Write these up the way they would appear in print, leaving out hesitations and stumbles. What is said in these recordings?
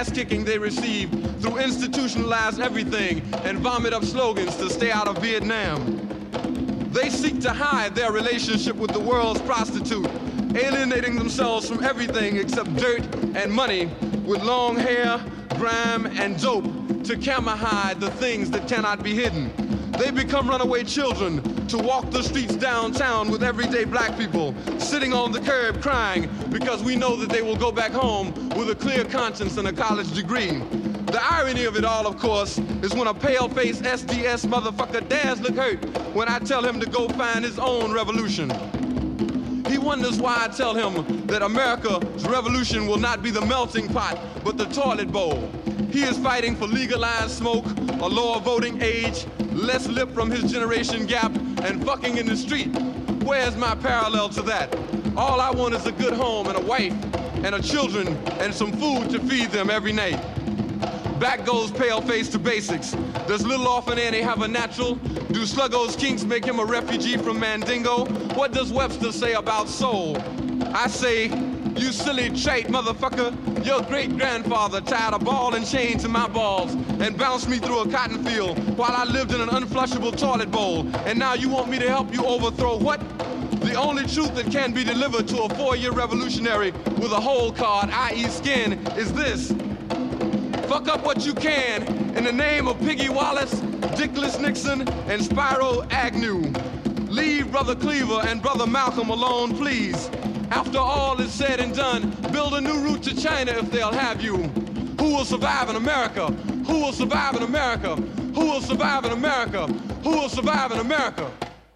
ass-kicking they receive through institutionalized everything and vomit up slogans to stay out of Vietnam. They seek to hide their relationship with the world's prostitute, alienating themselves from everything except dirt and money with long hair, grime, and dope to camera hide the things that cannot be hidden. They become runaway children to walk the streets downtown with everyday black people sitting on the curb crying because we know that they will go back home with a clear conscience and a college degree. The irony of it all, of course, is when a pale-faced SDS motherfucker dares look hurt when I tell him to go find his own revolution. He wonders why I tell him that America's revolution will not be the melting pot, but the toilet bowl. He is fighting for legalized smoke, a lower voting age, less lip from his generation gap, and fucking in the street. Where's my parallel to that? All I want is a good home and a wife and a children and some food to feed them every night. Back goes Paleface to basics. Does Little Orphan Annie have a natural? Do Sluggo's kinks make him a refugee from Mandingo? What does Webster say about soul? I say, you silly trait motherfucker, your great-grandfather tied a ball and chain to my balls and bounced me through a cotton field while I lived in an unflushable toilet bowl. And now you want me to help you overthrow what? The only truth that can be delivered to a 4-year revolutionary with a hole card, i.e. skin, is this. Fuck up what you can in the name of Piggy Wallace, Dickless Nixon, and Spyro Agnew. Leave Brother Cleaver and Brother Malcolm alone, please. After all is said and done, build a new route to China if they'll have you. Who will survive in America? Who will survive in America? Who will survive in America? Who will survive in America?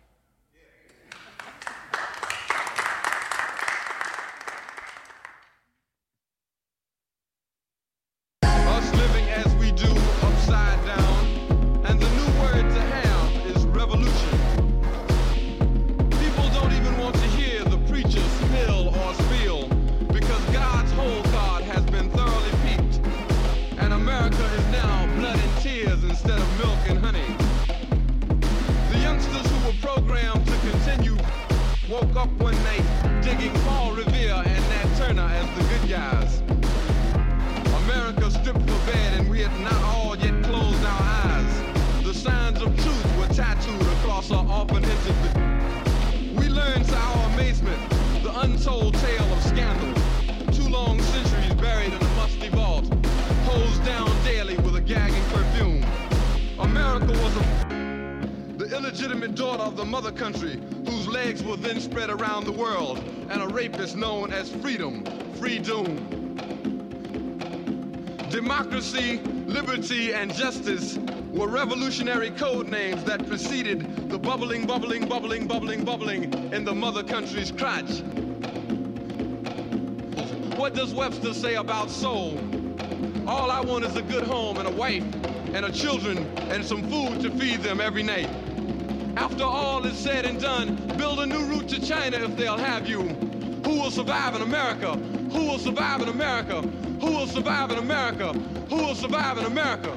Us living as we do, upside down, and the new word to have is revolution. People don't even want to hear the preacher spill or spiel because God's whole card has been thoroughly peeped, and America is now blood and tears instead of milk and honey. The youngsters who were programmed to continue woke up one night digging Paul Revere and Nat Turner as the good guys. America stripped for bed and we had not all yet closed our eyes. The signs of truth were tattooed across our often hinted. We learned to our amazement the untold tale of scandal. 2 long centuries buried in a musty vault, hosed down daily with a gagging perfume. America was the illegitimate daughter of the mother country, whose legs were then spread around the world, and a rapist known as freedom, free doom. Democracy, liberty, and justice were revolutionary code names that preceded the bubbling, bubbling, bubbling, bubbling, bubbling in the mother country's crotch. What does Webster say about soul? All I want is a good home and a wife and a children and some food to feed them every night. After all is said and done, build a new route to China if they'll have you. Who will survive in America? Who will survive in America? Who will survive in America? Who will survive in America?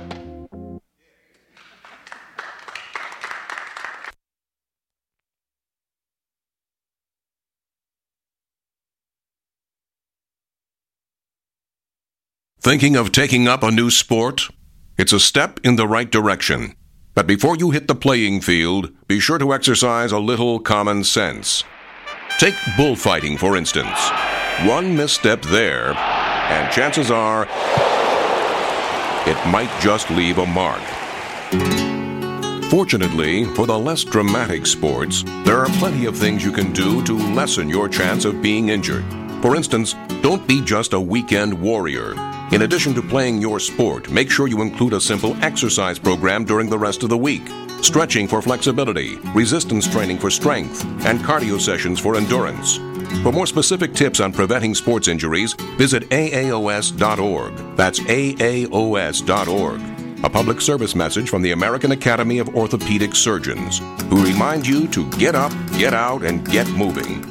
Thinking of taking up a new sport? It's a step in the right direction. But before you hit the playing field, be sure to exercise a little common sense. Take bullfighting, for instance. One misstep there, and chances are it might just leave a mark. Fortunately, for the less dramatic sports, there are plenty of things you can do to lessen your chance of being injured. For instance, don't be just a weekend warrior. In addition to playing your sport, make sure you include a simple exercise program during the rest of the week. Stretching for flexibility, resistance training for strength, and cardio sessions for endurance. For more specific tips on preventing sports injuries, visit AAOS.org. That's AAOS.org. A public service message from the American Academy of Orthopedic Surgeons, who remind you to get up, get out, and get moving.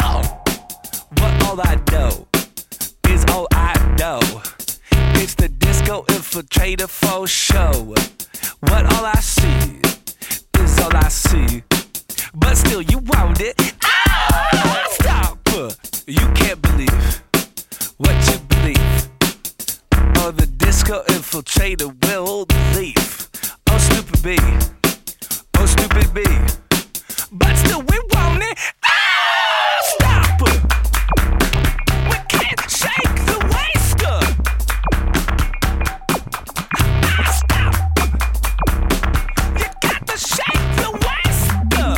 All I know is all I know. It's the disco infiltrator for show. What all I see is all I see. But still you want it. Ah, stop! You can't believe what you believe. Oh, the disco infiltrator will leave. Oh, stupid B. Oh, stupid B. But still we want it. Ah, stop! We can't shake the waster. Ah, stop! You got to shake the waster.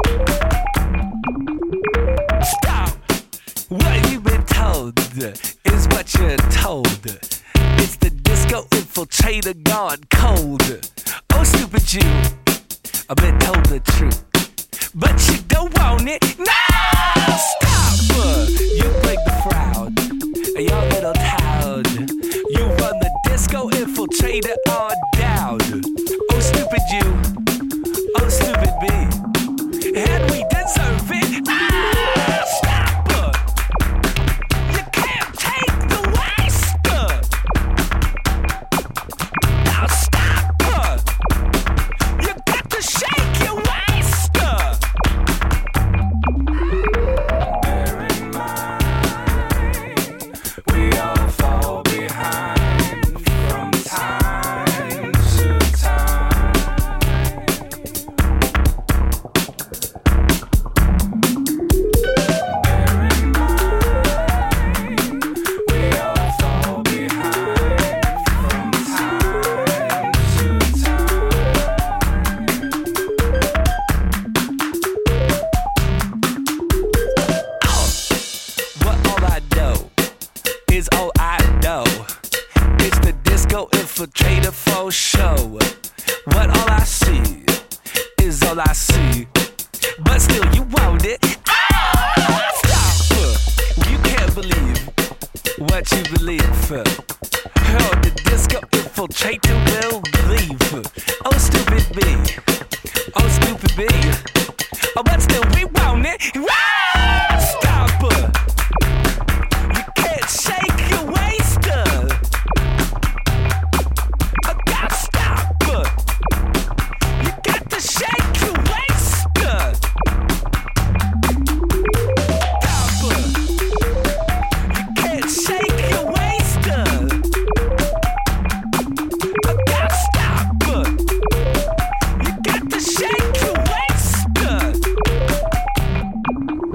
Stop! What you've been told is what you're told. It's the disco infiltrator gone cold. Oh, stupid you, I've been told the truth, but you don't want it. No, stop! You bring the crowd, your little town. You run the disco infiltrator on down. Oh, stupid you, oh, stupid me, and we deserve it. Ah, stop! You can't take the waste. Now stop! You got to shake your waist. Bear in mind, we all fall behind from time to time. Bear in mind, we all fall behind from time to time. What all I know is all I know. It's the disco infiltrator for show. What all I see is all I see. But still you want it. Ah, stop! You can't believe what you believe. Oh, the disco infiltrator will leave. Oh, stupid me. Oh, stupid me. Oh, but still we want it. Ah, stop! You can't shake your waist. Oh, God, stop! You got to shake your waist. Stop! You can't shake your waist. Oh, God, stop! You got to shake your waist.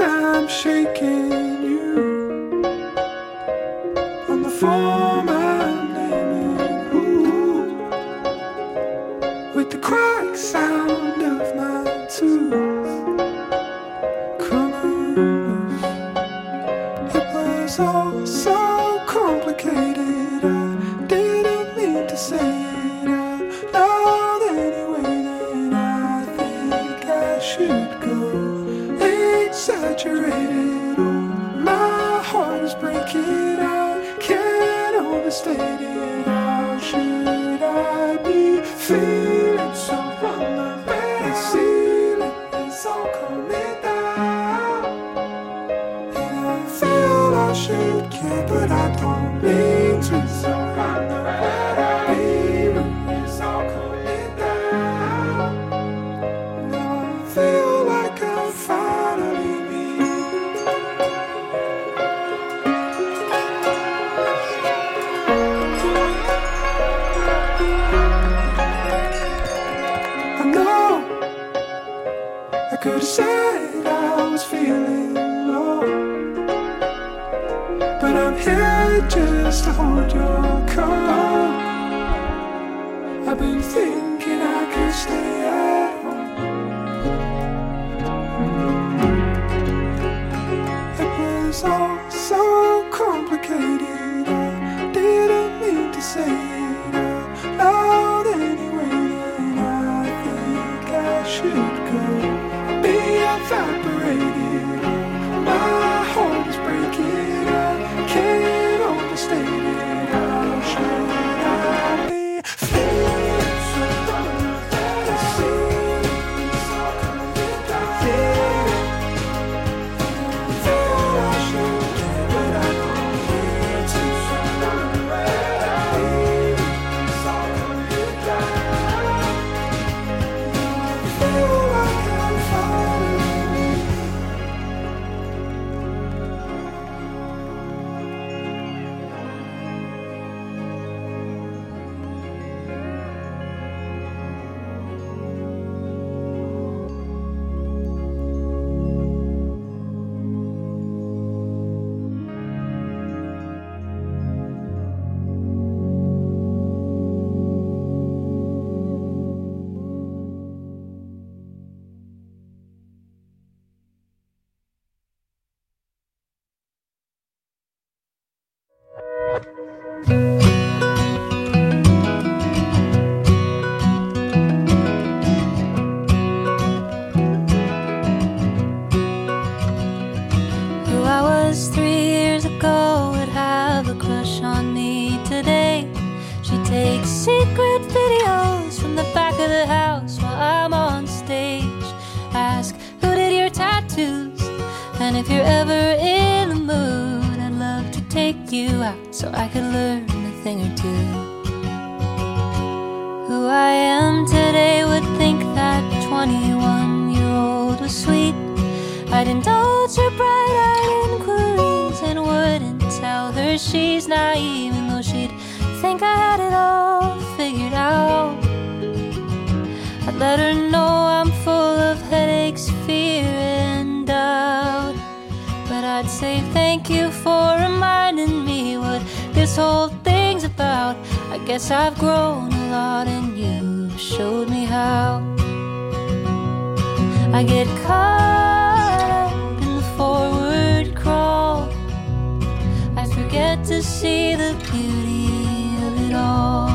I'm shaking you on the form I'm naming. Ooh, with the crack sound of my tooth coming loose. It was all so complicated. I didn't mean to say it out loud anyway. Then I think I should go exaggerated. Oh, my heart is breaking. I can't overstate it. How should I be feeling so vulnerable? The ceiling is all coming down, and I feel I should care, but I don't mean to. So vulnerable, is all coming down. Now I feel like I'm finally me. I know I could have said I was feeling low, but I'm here just to hold your call. I've been thinking I could stay at home. It was all so complicated. I didn't mean to say it out loud anyway. Then I think I should go be evaporated. My heart is breaking. I can't overstate it. How should I be feeling so vulnerable? The ceiling's all coming down. I feel I should care, but I don't need to. So vulnerable, it's all coming down. Now I feel like I'm finally. Who I was 3 years ago would have a crush on me today. She takes secret videos from the back of the house while I'm on stage. Ask, who did your tattoos? And if you're ever in the mood, I'd love to take you out so I could learn a thing or two. Who I am today would think that 21-year-old was sweet. I'd indulge her bright-eyed inquiries and wouldn't tell her she's naive, even though she'd think I had it all figured out. I'd let her know I'm full of headaches, fear, and doubt. But I'd say thank you for reminding me what this whole thing's about. I guess I've grown a lot and you showed me how. I get caught up in the forward crawl. I forget to see the beauty of it all.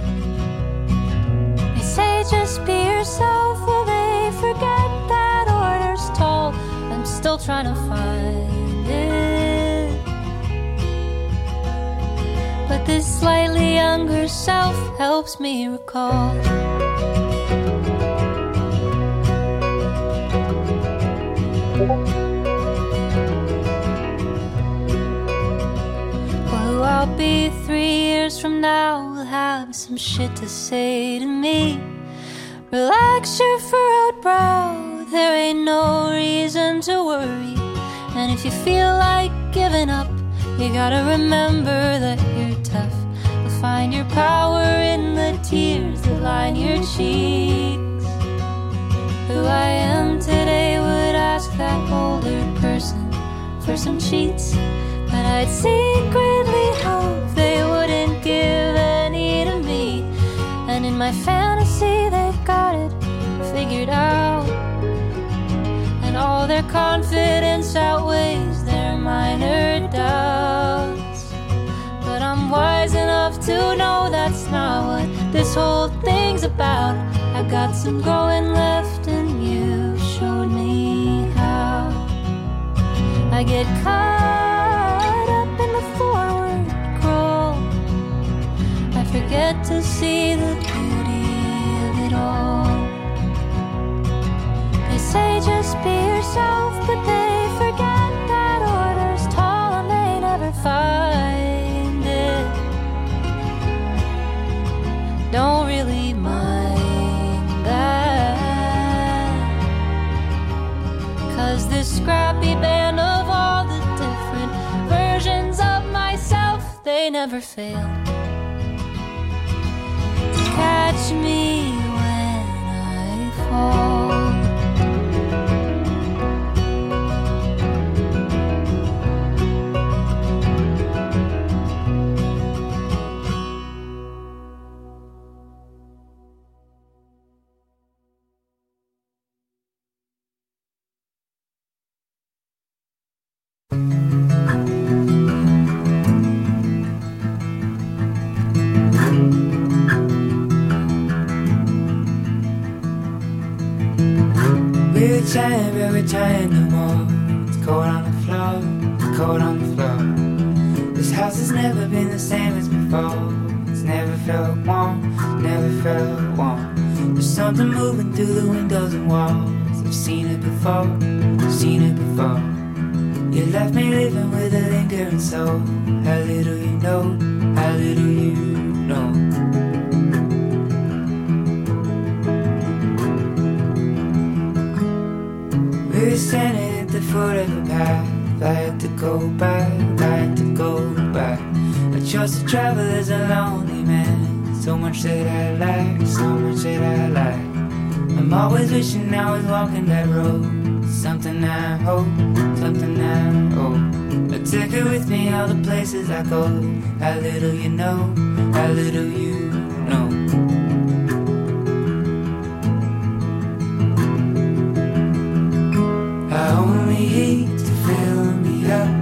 They say just be yourself, well they forget that order's tall. I'm still trying to find it, but this slightly younger self helps me recall. Well, I'll be 3 years from now, we'll have some shit to say to me. Relax your furrowed brow, there ain't no reason to worry. And if you feel like giving up, you gotta remember that you're tough. You'll find your power in the tears that line your cheeks. Who I am today would ask ask that older person for some cheats, but I'd secretly hope they wouldn't give any to me. And in my fantasy they've got it figured out, and all their confidence outweighs their minor doubts. But I'm wise enough to know that's not what this whole thing's about. I got some going left and you showed me how. I get caught up in the forward crawl, I forget to see the beauty of it all. They say just be yourself, but they forget that order's tall and they never find it. Don't really mind that, 'cause this scrappy band of all the different versions of myself, they never fail to catch me when I fall. We're trying no more. It's cold on the floor, it's cold on the floor. This house has never been the same as before. It's never felt warm, never felt warm. There's something moving through the windows and walls. I've seen it before, seen it before. You left me living with a lingering soul. How little you know, how little you know. We were standing at the foot of the path. I had to go back, I had to go back. I chose to travel as a lonely man. So much that I lack, so much that I lack. I'm always wishing I was walking that road. Something I hope, something I hope. I take it with me all the places I go. How little you know, how little you know. I only eat to fill me up.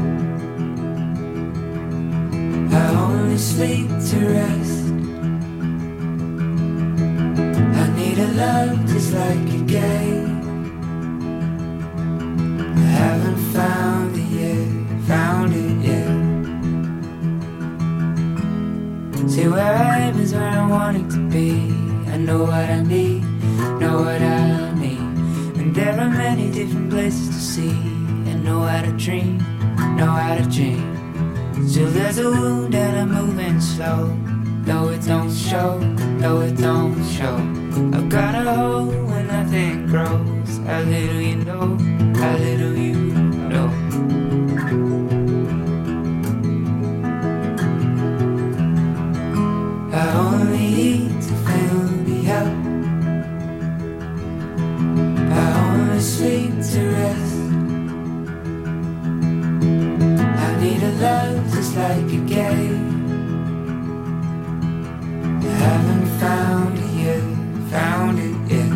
I only sleep to rest. I need a love just like you gave. I haven't found it yet, found it yet. See, where I am is where I want it to be. I know what I need, know what I need. And there are many different places to see. And know how to dream, know how to dream. Still there's a wound and I'm moving slow. Though it don't show, though it don't show. I've got a hole where nothing grows. How little you know, how little you know. I only eat to fill me up. I only sleep to rest. I need a love just like you gave. I haven't found it yet, found it yet.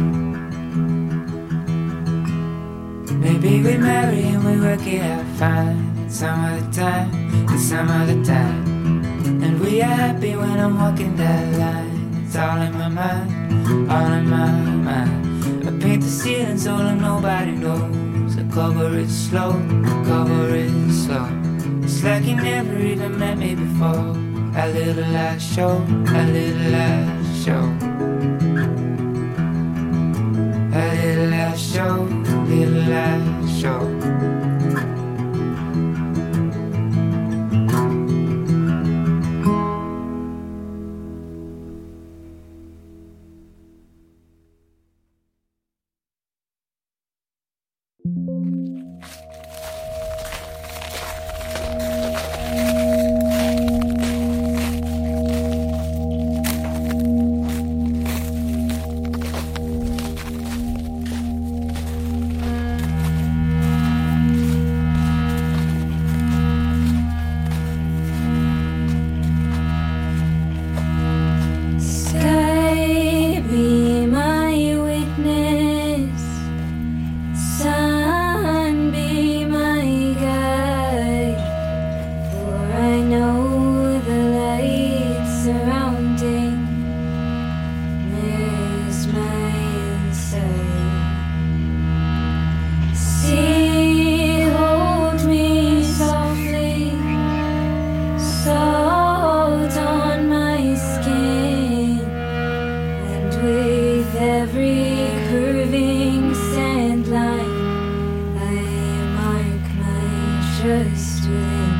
Maybe we marry and we work it out fine. Some other time, and some other time. And we are happy when I'm walking that line. It's all in my mind, all in my mind. I paint the ceiling so that nobody knows. I cover it slow, cover it slow. It's like you never even met me before. A little light show, a little light show. A little light show, little light show. rest with him.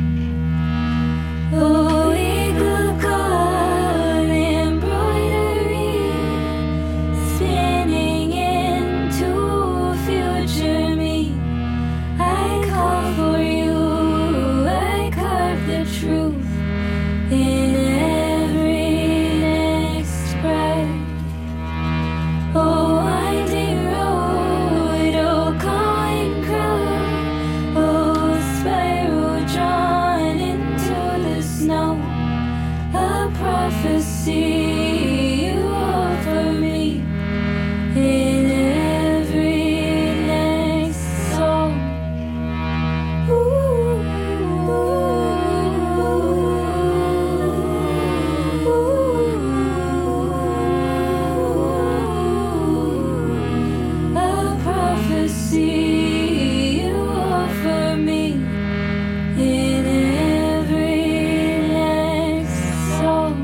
Oh, eagle caught embroidery, spinning into a future me. I call for you, I carve the truth in every next breath. Oh, winding road, oh, calling crowd, oh, spiral drawn into the snow. A prophecy you offer me in every next song. A prophecy you offer me in every next song.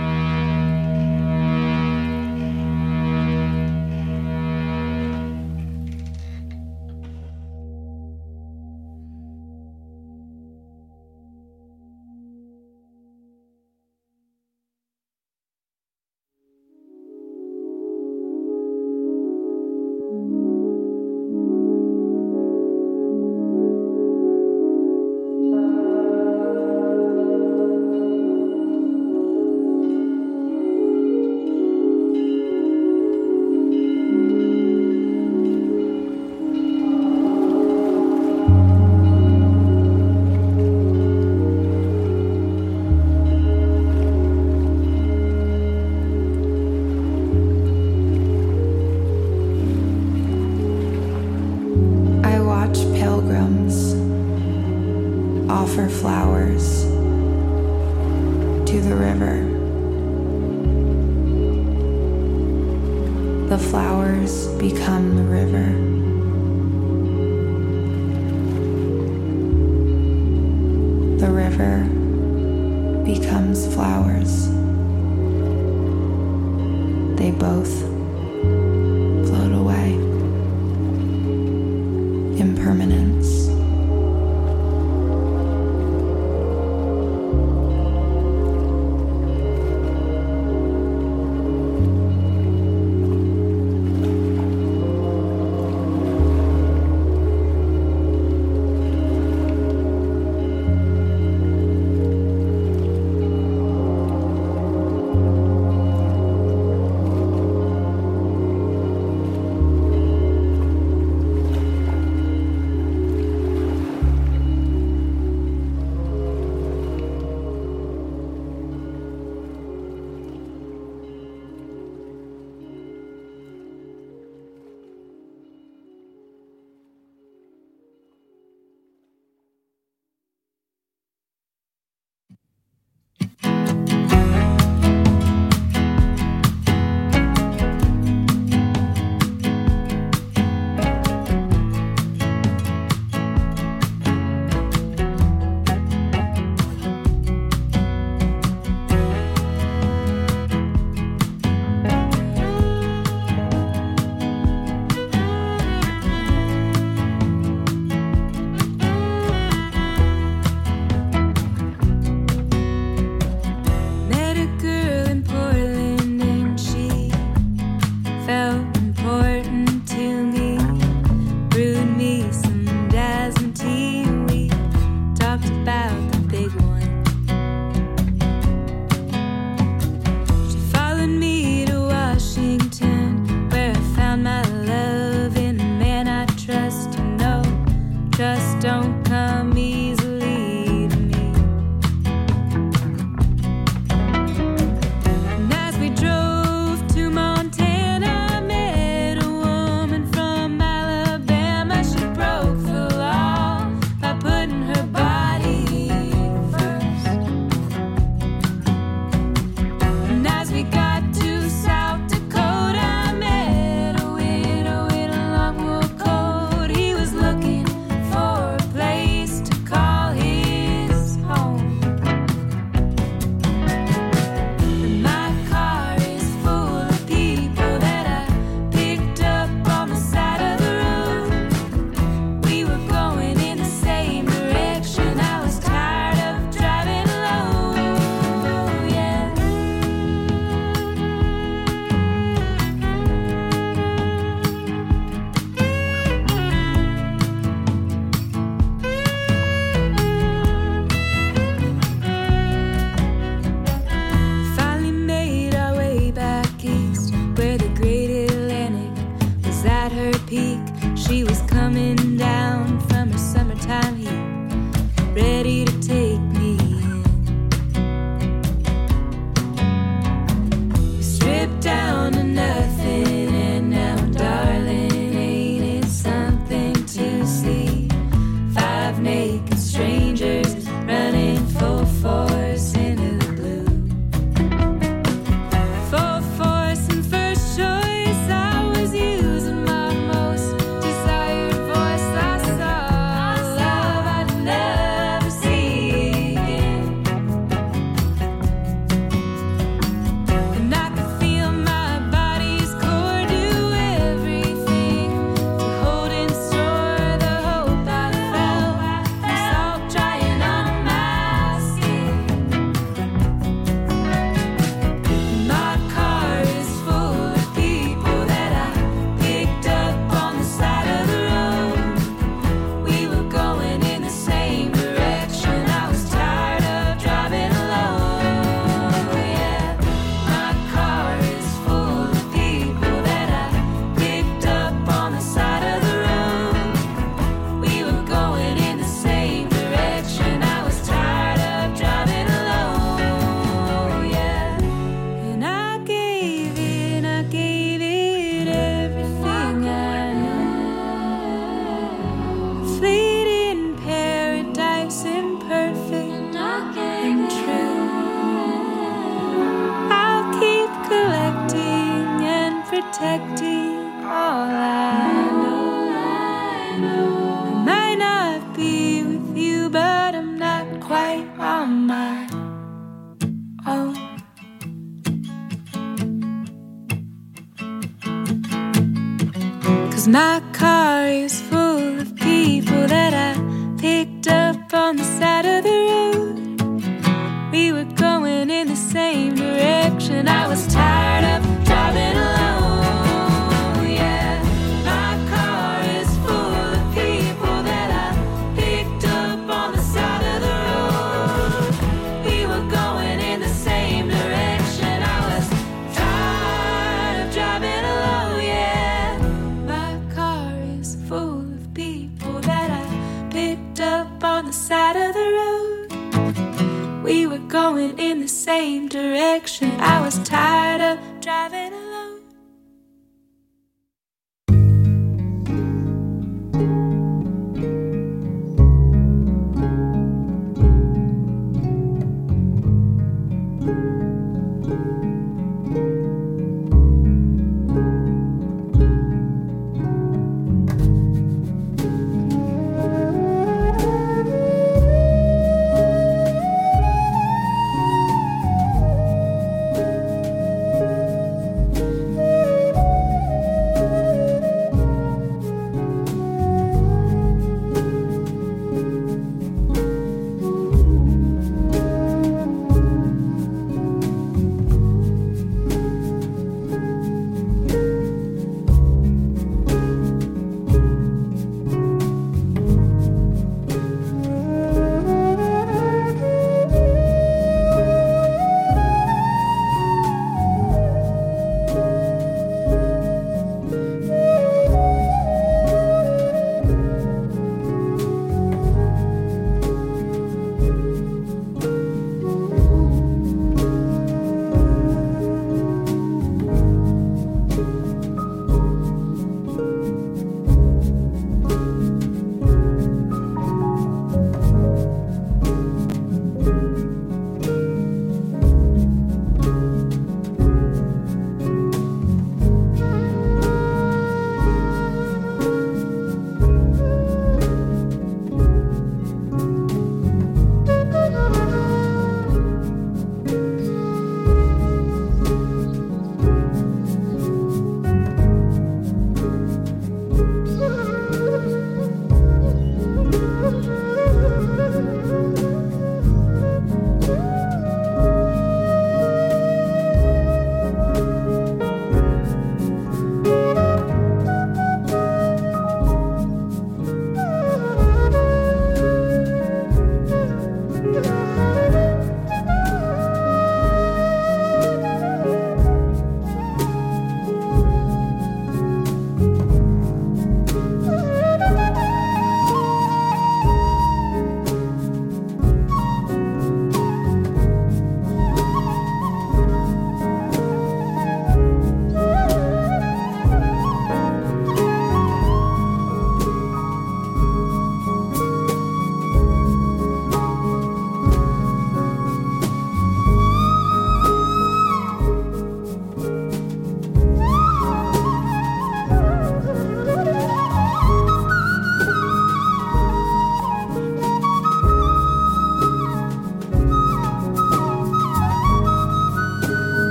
I watch pilgrims offer flowers to the river. The flowers become the river. The river becomes flowers. They both float away. Impermanence. To call ready to take me in. We stripped down to nothing, and now, darling, ain't it something to see? 5 naked strangers running full force into the blue. Full force and first choice, I was using my most desired voice. I saw love I'd never see again. And I could feel my body's core do everything to hold and store the hope I felt. The salt drying on my skin. My car is full of people that I picked up on the side of the road. We were going in the same direction. I was tired of driving alone. Yeah, my car is full of people that I picked up on the side of the road. We were going in the same direction. I was tired of driving alone. Yeah, and I gave it everything I had. Fleeting paradise, imperfect and true. I'll keep collecting and protecting all I know. I might not be with you, but I'm not quite on my own. 'Cause my car is full of people that I picked up on the side of the road. We were going in the same direction. I was tired of driving alone. Yeah, my car is full of people that I picked up on the side of the road. We were going in the same direction. I was tired of driving alone. Yeah, my car is full of people that I picked up on the side of the road. We were going in the same direction. I was tired of driving alone.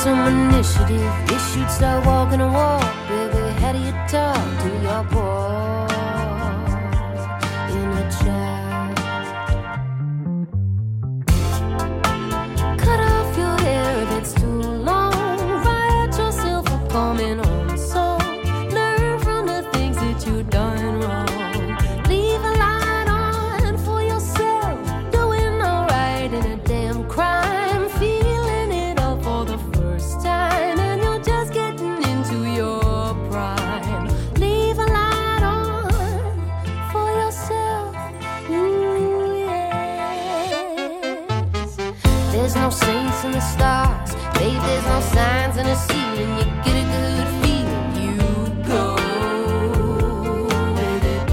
some initiative. Wish you'd start walking a walk, baby. How do you talk to your boss in a chat? Cut off your hair if it's too long. Write yourself a coming home song. Learn from the things that you've done wrong. Leave a light on for yourself. Doing alright in a damn crime. Feeling it all for the first time. And you're just getting into your prime. Leave a light on for yourself. Ooh, yes. There's no saints in the stars. Babe, there's no signs in the ceiling. You get a good feeling. You go with it.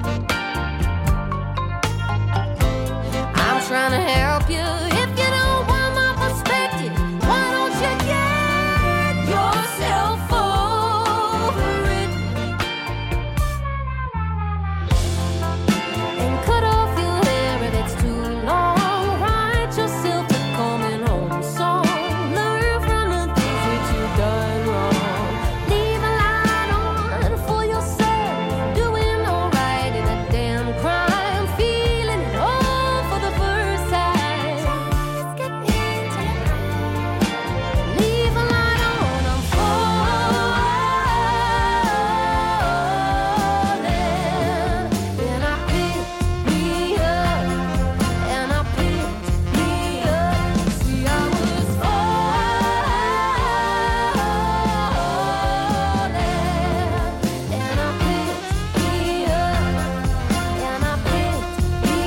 I'm trying to help you. If you don't want my perspective, why don't you get yourself over it? And cut off your hair if it's too long. Write yourself a coming home song. Learn from the things that you've done wrong. Leave a light on for yourself. Doing alright in a damn crime. Feeling it all for the first time. Just get into the leave a light on. I'm falling. Then I picked me up. And I picked me up. See, I was falling. And I picked me up. And I picked me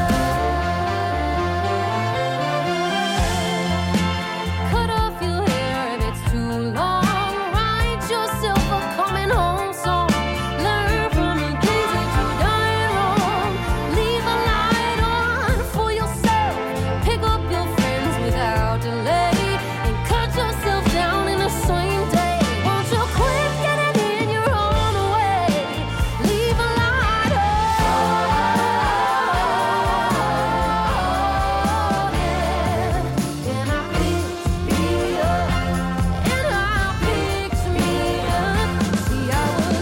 up. Cut off your hair if it's too long. Write yourself a coming home song. Learn from the things that you've done wrong. Leave a light on for yourself. Pick up your friends without delay. And cut yourself down in the same day. Won't you quit getting in your own way? Leave a light on. And I picked me up. And I picked me up. See, I was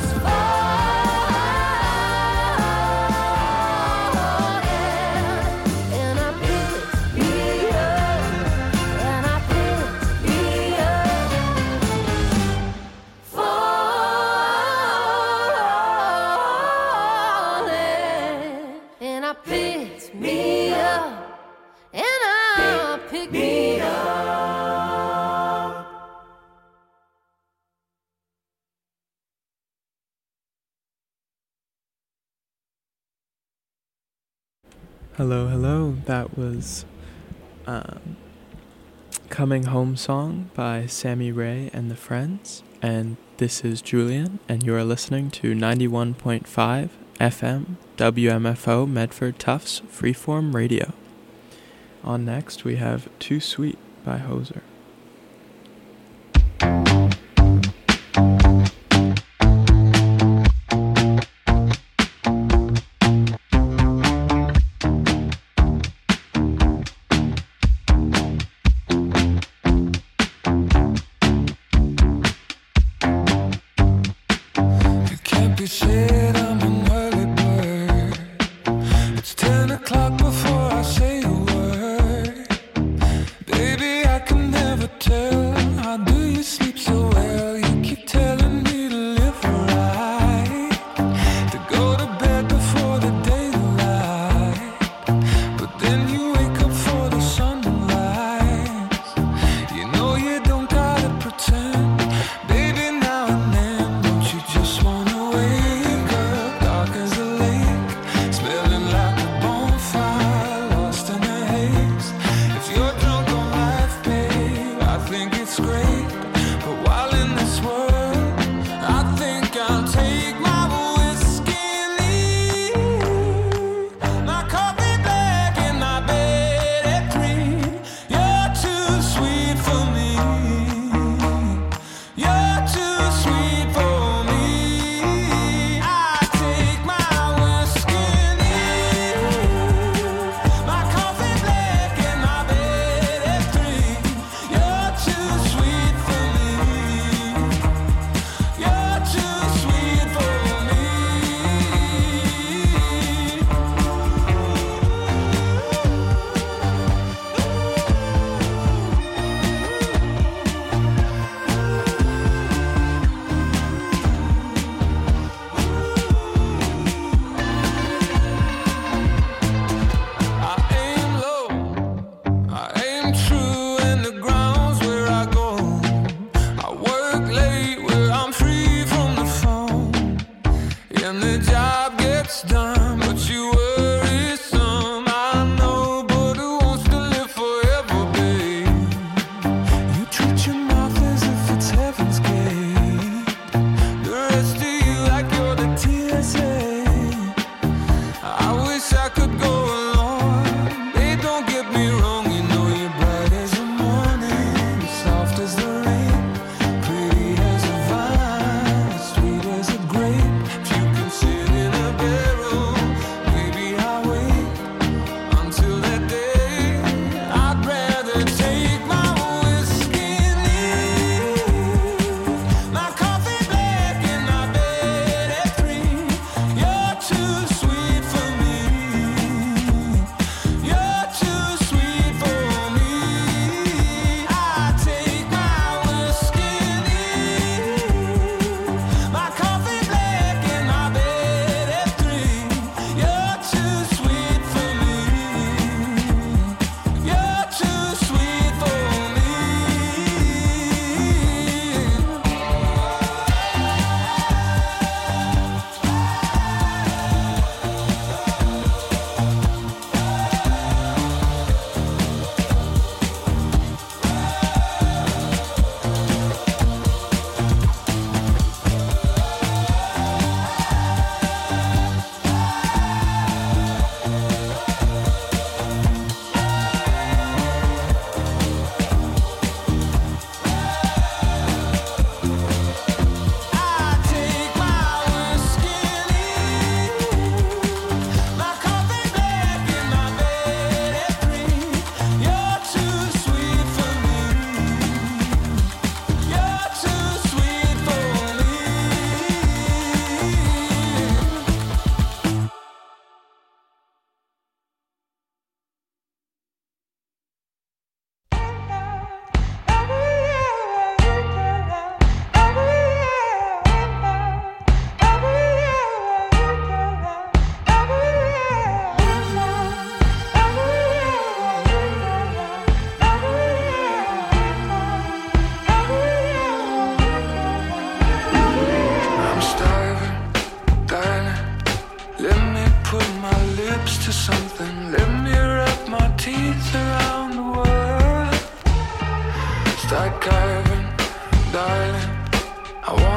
falling. And I picked me up. And I picked me up. Falling. And I picked me up. And I picked me up. Hello, hello. That was Coming Home Song by Sammy Ray and the Friends. And this is Julian, and you are listening to 91.5 FM WMFO Medford Tufts Freeform Radio. On next, we have Too Sweet by Hoser. It can't be said I'm an early bird. It's 10 o'clock before I say a word. Baby, I can never tell. How do you sleep so well? You keep telling me to live right, to go to bed before the daylight. But then you wake up for the sunrise. You know you don't gotta pretend. Baby, now and then, don't you just wanna wake up dark as a lake, smelling like a bonfire, lost in a haze. If you're drunk on life, babe, I think it's great. But while in this world, I think I'll take my whiskey and leave. My coffee black and my bed at 3. You're too sweet for me. You're too sweet for me. I take my whiskey and leave. My coffee black and my bed at 3. You're too sweet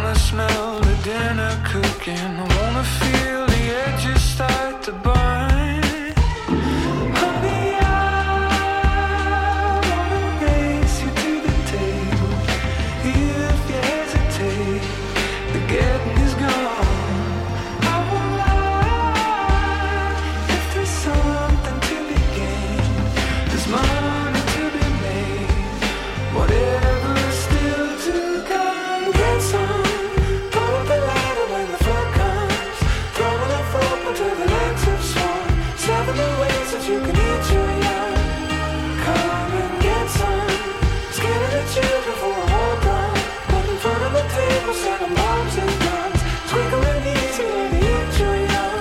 wanna smell the dinner cooking. I wanna feel the edges start to burn. Honey, I wanna race you to the table. If you hesitate, the getting is gone. I won't lie. If there's something to be gained, there's money to be made. Whatever's still to come, get some. Pull up the ladder when the flood comes. Throw enough rope until the legs have swung. 7 ways that you can eat your young. Come and get some. Scared of the children for a war done. Put in front of the table, selling bombs and guns. Squinkle and easy when you eat your young.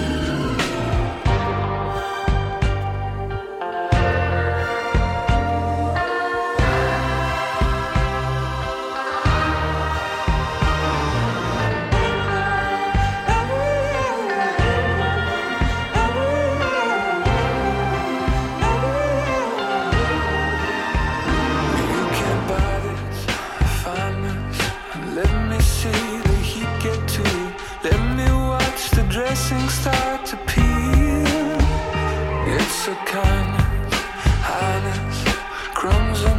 You can't buy this fineness. Let me see the heat get to you. Let me watch the dressing start to peel. It's a kindness, highness, crumbs on